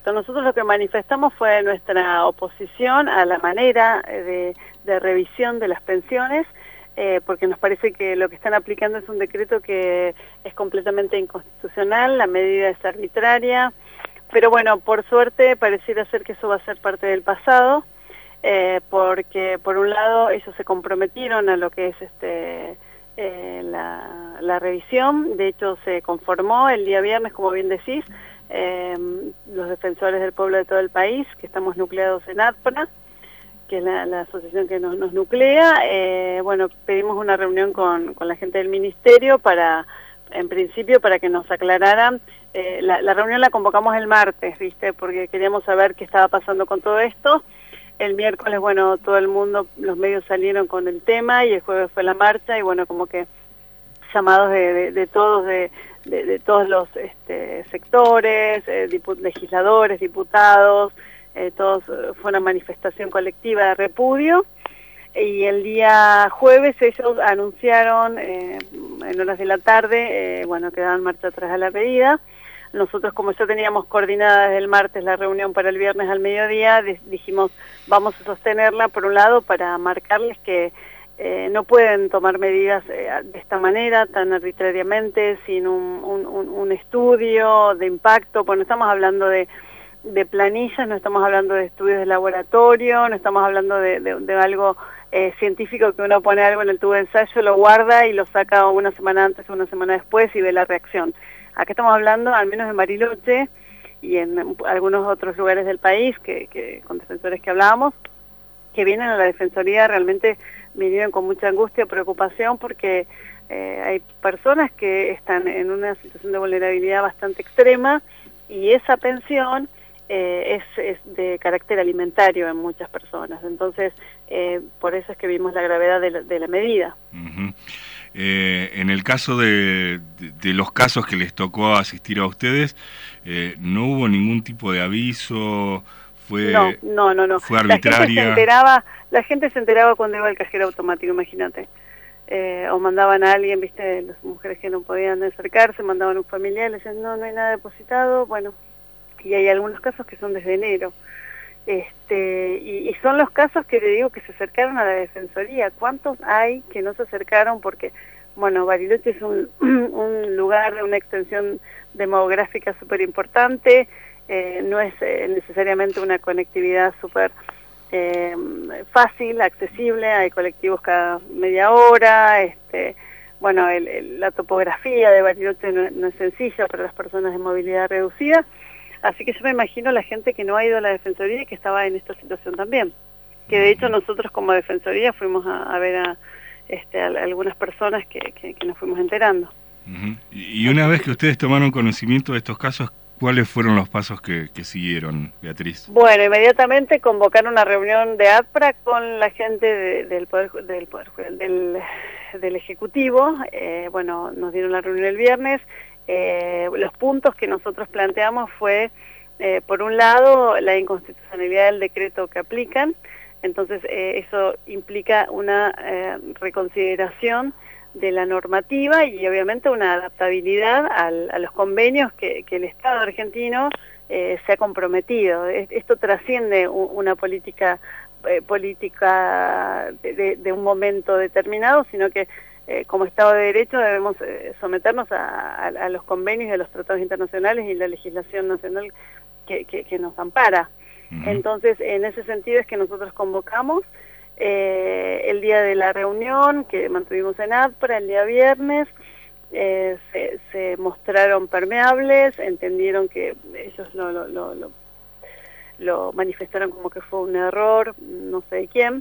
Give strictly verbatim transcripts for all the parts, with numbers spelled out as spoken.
Exacto, nosotros lo que manifestamos fue nuestra oposición a la manera de, de revisión de las pensiones, eh, porque nos parece que lo que están aplicando es un decreto que es completamente inconstitucional, la medida es arbitraria, pero bueno, por suerte pareciera ser que eso va a ser parte del pasado, eh, porque por un lado ellos se comprometieron a lo que es este eh, la, la revisión, de hecho se conformó el día viernes, como bien decís, Eh, los defensores del pueblo de todo el país, que estamos nucleados en ADPRA, que es la, la asociación que nos, nos nuclea. Eh, bueno, pedimos una reunión con, con la gente del ministerio para, en principio, para que nos aclararan. Eh, la, la reunión la convocamos el martes, ¿viste? Porque queríamos saber qué estaba pasando con todo esto. El miércoles, bueno, todo el mundo, los medios salieron con el tema y el jueves fue la marcha y bueno, como que llamados de, de, de todos, de, de, de todos los este, sectores, eh, dipu legisladores, diputados, eh, todos, fue una manifestación colectiva de repudio, y el día jueves ellos anunciaron eh, en horas de la tarde, eh, bueno, que daban marcha atrás a la medida. Nosotros, como ya teníamos coordinada desde el martes la reunión para el viernes al mediodía, dijimos, vamos a sostenerla por un lado para marcarles que Eh, no pueden tomar medidas eh, de esta manera, tan arbitrariamente, sin un, un, un estudio de impacto. Bueno, estamos hablando de, de planillas, no estamos hablando de estudios de laboratorio, no estamos hablando de, de, de algo eh, científico que uno pone algo en el tubo de ensayo, lo guarda y lo saca una semana antes o una semana después y ve la reacción. Acá estamos hablando, al menos en Bariloche y en algunos otros lugares del país, que, que con defensores que hablábamos, que vienen a la Defensoría realmente vinieron con mucha angustia, preocupación, porque eh, hay personas que están en una situación de vulnerabilidad bastante extrema y esa pensión eh, es, es de carácter alimentario en muchas personas. Entonces, eh, por eso es que vimos la gravedad de la, de la medida. Uh-huh. eh, en el caso de, de, de los casos que les tocó asistir a ustedes, eh, ¿no hubo ningún tipo de aviso? Fue, no, no, no, no. Fue arbitraria. La gente se enteraba, la gente se enteraba cuando iba al cajero automático, imagínate. Eh, o mandaban a alguien, viste, las mujeres que no podían acercarse, mandaban a un familiar, le decían, no, no hay nada depositado, bueno, y hay algunos casos que son desde enero. Este, y, y son los casos que te digo que se acercaron a la Defensoría. ¿Cuántos hay que no se acercaron? Porque, bueno, Bariloche es un, un lugar de una extensión demográfica súper importante. Eh, no es eh, necesariamente una conectividad súper eh, fácil, accesible, hay colectivos cada media hora, este, bueno, el, el, la topografía de Bariloche no, no es sencilla para las personas de movilidad reducida, así que yo me imagino la gente que no ha ido a la Defensoría y que estaba en esta situación también, que de hecho nosotros como Defensoría fuimos a, a ver a, este, a, a algunas personas que, que, que nos fuimos enterando. Uh-huh. Y una vez que ustedes tomaron conocimiento de estos casos, ¿cuáles fueron los pasos que, que siguieron, Beatriz? Bueno, inmediatamente convocaron una reunión de ADPRA con la gente de, del, poder, del, poder, del, del Ejecutivo. Eh, bueno, nos dieron la reunión el viernes. Eh, los puntos que nosotros planteamos fue, eh, por un lado, la inconstitucionalidad del decreto que aplican. Entonces, eh, eso implica una eh, reconsideración de la normativa y obviamente una adaptabilidad al, a los convenios que, que el Estado argentino eh, se ha comprometido. Esto trasciende una política eh, política de, de, de un momento determinado, sino que eh, como Estado de Derecho debemos eh, someternos a, a, a los convenios de los tratados internacionales y la legislación nacional que, que, que nos ampara. Uh-huh. Entonces, en ese sentido es que nosotros convocamos Eh, el día de la reunión que mantuvimos en ADPRA, el día viernes, eh, se, se mostraron permeables, entendieron que ellos lo, lo, lo, lo, lo manifestaron como que fue un error, no sé de quién.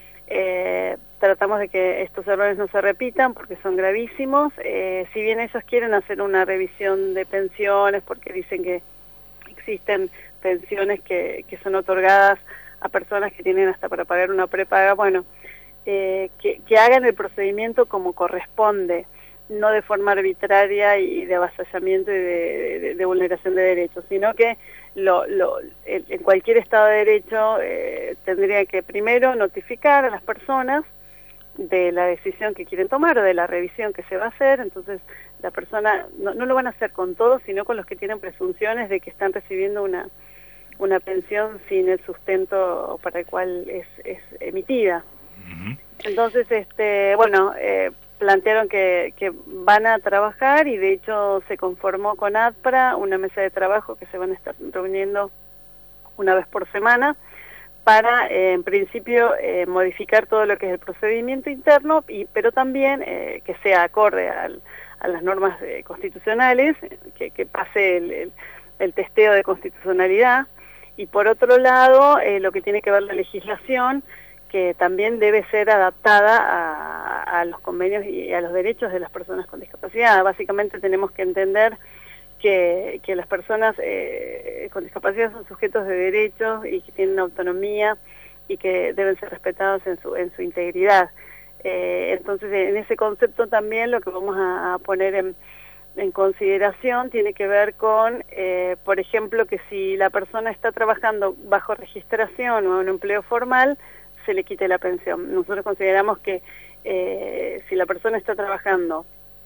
Eh, tratamos de que estos errores no se repitan porque son gravísimos. Eh, si bien ellos quieren hacer una revisión de pensiones porque dicen que existen pensiones que, que son otorgadas a personas que tienen hasta para pagar una prepaga, bueno, eh, que, que hagan el procedimiento como corresponde, no de forma arbitraria y de avasallamiento y de, de, de vulneración de derechos, sino que lo, lo, en, en cualquier Estado de Derecho eh, tendría que primero notificar a las personas de la decisión que quieren tomar o de la revisión que se va a hacer. Entonces la persona no, no lo van a hacer con todos, sino con los que tienen presunciones de que están recibiendo una una pensión sin el sustento para el cual es, es emitida. Uh-huh. Entonces, este, bueno, eh, plantearon que, que van a trabajar y de hecho se conformó con ADPRA una mesa de trabajo que se van a estar reuniendo una vez por semana para, eh, en principio, eh, modificar todo lo que es el procedimiento interno, y, pero también eh, que sea acorde al, a las normas eh, constitucionales, que, que pase el, el, el testeo de constitucionalidad, y por otro lado, eh, lo que tiene que ver la legislación, que también debe ser adaptada a, a los convenios y a los derechos de las personas con discapacidad. Básicamente tenemos que entender que, que las personas eh, con discapacidad son sujetos de derechos y que tienen autonomía y que deben ser respetados en su, en su integridad. Eh, entonces, en ese concepto también lo que vamos a, a poner en, en consideración tiene que ver con, eh, por ejemplo, que si la persona está trabajando bajo registración o en un empleo formal, se le quite la pensión. Nosotros consideramos que eh, si la persona está trabajando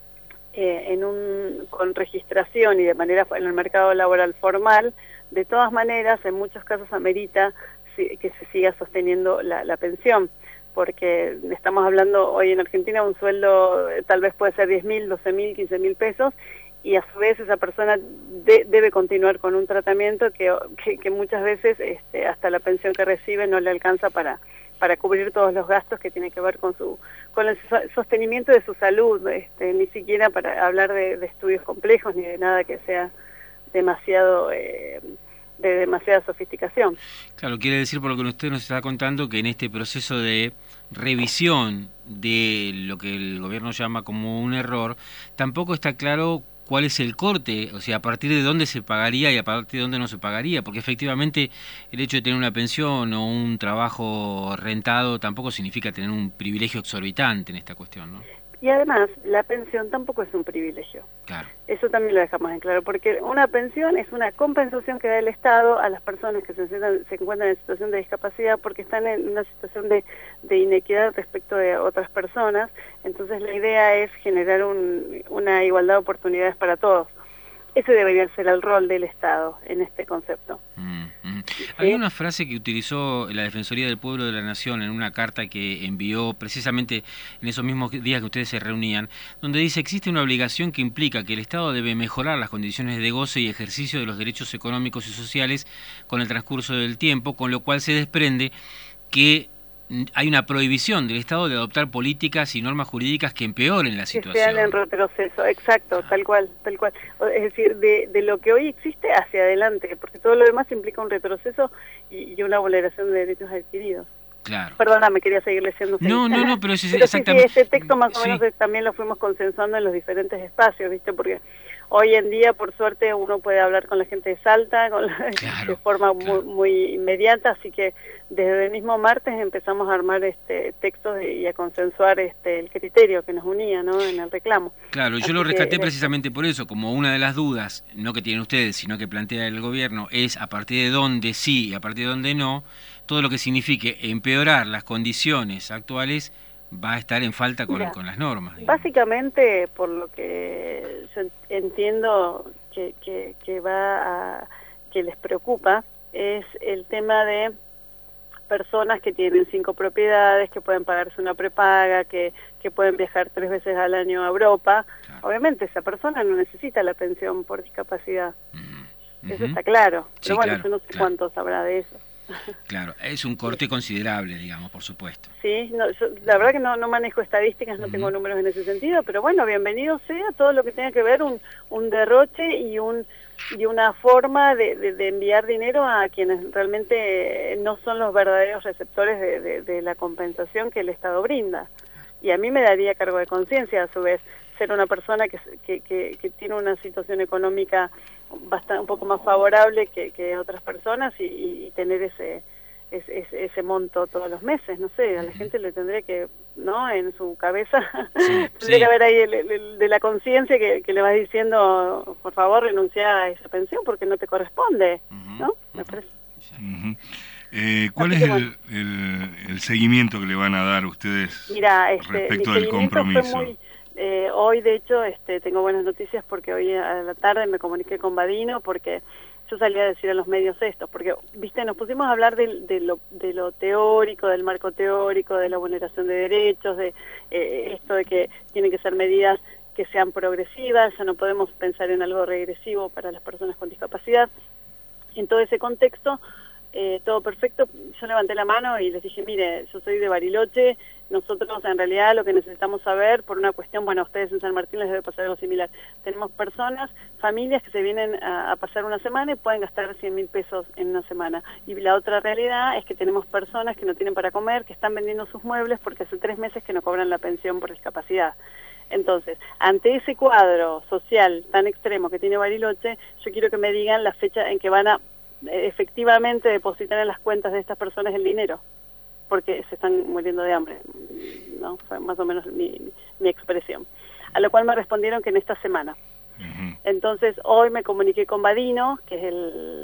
eh, en un, con registración y de manera en el mercado laboral formal, de todas maneras, en muchos casos amerita si, que se siga sosteniendo la, la pensión, porque estamos hablando hoy en Argentina, un sueldo eh, tal vez puede ser diez mil, doce mil, quince mil pesos, y a su vez esa persona de, debe continuar con un tratamiento que, que, que muchas veces este, hasta la pensión que recibe no le alcanza para para cubrir todos los gastos que tiene que ver con su con el sostenimiento de su salud, este, ni siquiera para hablar de, de estudios complejos ni de nada que sea demasiado eh, de demasiada sofisticación. Claro, quiere decir, por lo que usted nos está contando, que en este proceso de revisión de lo que el gobierno llama como un error, tampoco está claro cuál es el corte, o sea, a partir de dónde se pagaría y a partir de dónde no se pagaría, porque efectivamente el hecho de tener una pensión o un trabajo rentado tampoco significa tener un privilegio exorbitante en esta cuestión, ¿no? Y además, la pensión tampoco es un privilegio. Claro. Eso también lo dejamos en claro, porque una pensión es una compensación que da el Estado a las personas que se, se encuentran en situación de discapacidad porque están en una situación de, de inequidad respecto de otras personas. Entonces la idea es generar un, una igualdad de oportunidades para todos. Ese debería ser el rol del Estado en este concepto. Mm, mm. ¿Sí? Hay una frase que utilizó la Defensoría del Pueblo de la Nación en una carta que envió precisamente en esos mismos días que ustedes se reunían, donde dice: existe una obligación que implica que el Estado debe mejorar las condiciones de goce y ejercicio de los derechos económicos y sociales con el transcurso del tiempo, con lo cual se desprende que hay una prohibición del Estado de adoptar políticas y normas jurídicas que empeoren la situación. Que sean en retroceso, exacto, ah. tal cual, tal cual. Es decir, de, de lo que hoy existe hacia adelante, porque todo lo demás implica un retroceso y, y una vulneración de derechos adquiridos. Claro. Perdóname, quería seguir leyendo. No, no, no, pero, es pero exactamente... sí, sí, ese texto más o sí. menos también lo fuimos consensuando en los diferentes espacios, ¿viste? Porque hoy en día, por suerte, uno puede hablar con la gente de Salta con la, claro, de forma claro. muy, muy inmediata, así que desde el mismo martes empezamos a armar este textos y a consensuar este el criterio que nos unía, ¿no?, en el reclamo. Claro, yo así lo rescaté que, precisamente por eso, como una de las dudas, no que tienen ustedes, sino que plantea el gobierno, es a partir de dónde sí y a partir de dónde no, todo lo que signifique empeorar las condiciones actuales va a estar en falta con, Mira, con las normas. Digamos. Básicamente, por lo que yo entiendo que, que, que va a, que les preocupa, es el tema de personas que tienen cinco propiedades, que pueden pagarse una prepaga, que, que pueden viajar tres veces al año a Europa. Claro. Obviamente esa persona no necesita la pensión por discapacidad. Uh-huh. Eso está claro. Pero sí, bueno, claro, yo no sé claro. cuántos habrá de eso. Claro, es un corte considerable, digamos, por supuesto. Sí, no, yo, la verdad que no, no manejo estadísticas, no uh-huh. tengo números en ese sentido, pero bueno, bienvenido sea todo lo que tenga que ver un, un derroche y un y una forma de, de, de enviar dinero a quienes realmente no son los verdaderos receptores de, de, de la compensación que el Estado brinda. Y a mí me daría cargo de conciencia, a su vez, ser una persona que, que, que, que tiene una situación económica bastante un poco más favorable que, que otras personas y, y tener ese, ese ese monto todos los meses, no sé, a la gente le tendría que, ¿no?, en su cabeza, sí, tendría sí. que haber ahí el, el, de la conciencia que, que le vas diciendo, por favor, renuncia a esa pensión porque no te corresponde, uh-huh, ¿no? Uh-huh. Me parece. Uh-huh. Eh, ¿Cuál Así es el, el, el seguimiento que le van a dar ustedes Mira, este, respecto del compromiso? Fue muy, eh, hoy, de hecho, este, tengo buenas noticias porque hoy a la tarde me comuniqué con Badino porque yo salí a decir a los medios esto, porque, viste, nos pusimos a hablar de, de, lo, de lo teórico, del marco teórico, de la vulneración de derechos, de eh, esto de que tienen que ser medidas que sean progresivas, ya no podemos pensar en algo regresivo para las personas con discapacidad. En todo ese contexto, eh, todo perfecto, yo levanté la mano y les dije, mire, yo soy de Bariloche, nosotros en realidad lo que necesitamos saber, por una cuestión, bueno, a ustedes en San Martín les debe pasar algo similar, tenemos personas, familias que se vienen a, a pasar una semana y pueden gastar cien mil pesos en una semana, y la otra realidad es que tenemos personas que no tienen para comer, que están vendiendo sus muebles porque hace tres meses que no cobran la pensión por discapacidad. Entonces, ante ese cuadro social tan extremo que tiene Bariloche, yo quiero que me digan la fecha en que van a eh, efectivamente depositar en las cuentas de estas personas el dinero, porque se están muriendo de hambre, ¿no? Fue más o menos mi, mi, mi expresión. A lo cual me respondieron que en esta semana. Uh-huh. Entonces, hoy me comuniqué con Badino, que es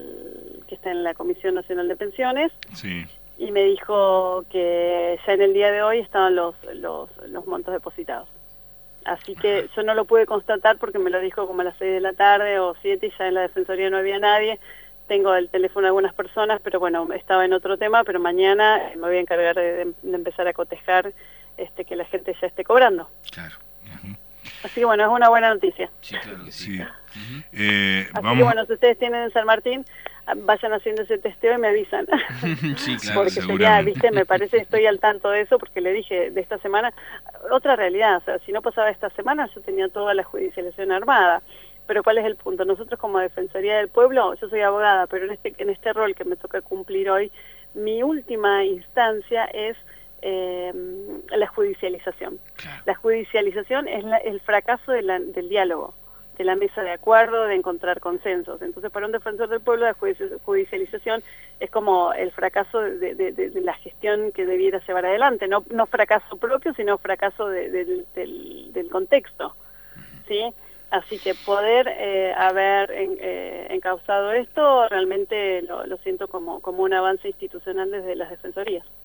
el que está en la Comisión Nacional de Pensiones, sí. Y me dijo que ya en el día de hoy estaban los, los, los montos depositados. Así que yo no lo pude constatar porque me lo dijo como a las seis de la tarde o siete y ya en la Defensoría no había nadie. Tengo el teléfono de algunas personas, pero bueno, estaba en otro tema, pero mañana me voy a encargar de, de empezar a cotejar este, que la gente ya esté cobrando. Claro. Uh-huh. Así que bueno, es una buena noticia. Sí, claro que sí. sí. Uh-huh. eh, Así vamos... que bueno, si ustedes tienen en San Martín, vayan haciendo ese testeo y me avisan. Sí, claro, porque sería, viste, me parece, estoy al tanto de eso, porque le dije de esta semana, otra realidad, o sea, si no pasaba esta semana, yo tenía toda la judicialización armada. Pero ¿cuál es el punto? Nosotros como Defensoría del Pueblo, yo soy abogada, pero en este, en este rol que me toca cumplir hoy, mi última instancia es eh, la judicialización. Claro. La judicialización es la, el fracaso de la, del diálogo, de la mesa de acuerdo, de encontrar consensos. Entonces, para un defensor del pueblo, la judicialización es como el fracaso de, de, de, de la gestión que debiera llevar adelante. No, no fracaso propio, sino fracaso de, de, del, del contexto, ¿sí? Así que poder eh, haber en, eh, encauzado esto, realmente lo, lo siento como, como un avance institucional desde las defensorías.